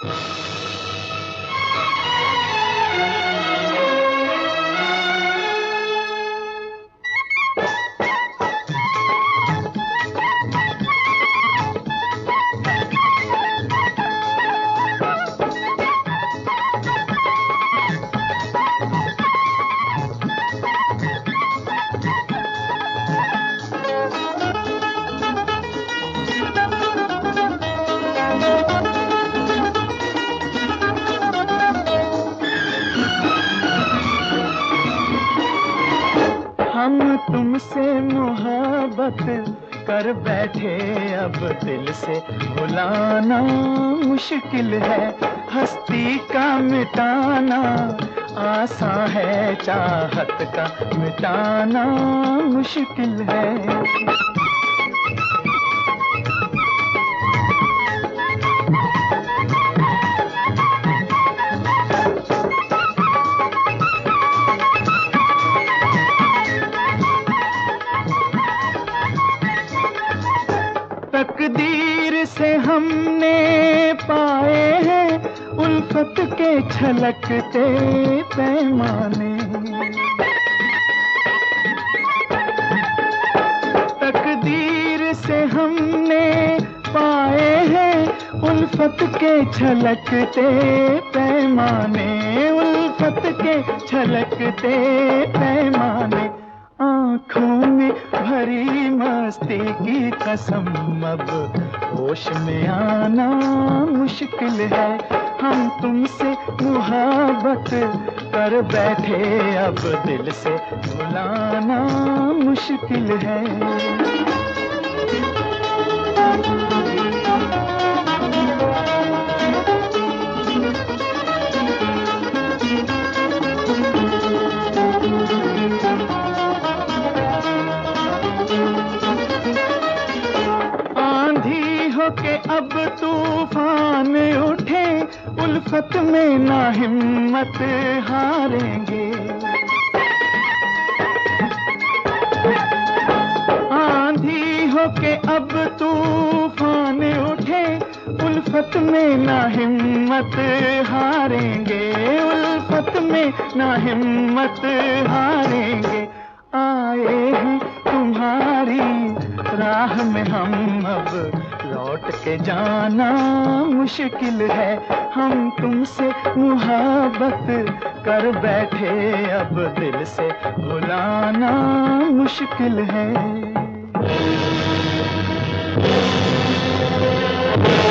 हम तुमसे मोहब्बत कर बैठे, अब दिल से भुलाना मुश्किल है। हस्ती का मिटाना आसान है, चाहत का मिटाना मुश्किल है। तकदीर से हमने पाए हैं उल्फत के छलकते पैमाने। तकदीर से हमने पाए हैं उल्फत के छलकते पैमाने, उल्फत के छलकते पैमाने। आँखों में भरी मस्ती की कसम, अब होश में आना मुश्किल है। हम तुमसे मोहब्बत कर बैठे, अब दिल से भुलाना मुश्किल है। के अब तूफान उठे, उल्फत में ना हिम्मत हारेंगे। आंधी हो के अब तूफान उठे, उल्फत में ना हिम्मत हारेंगे, उल्फत में ना हिम्मत हारेंगे। आए हैं तुम्हारी राह में हम, अब लौट के जाना मुश्किल है। हम तुमसे मोहब्बत कर बैठे, अब दिल से भुलाना मुश्किल है।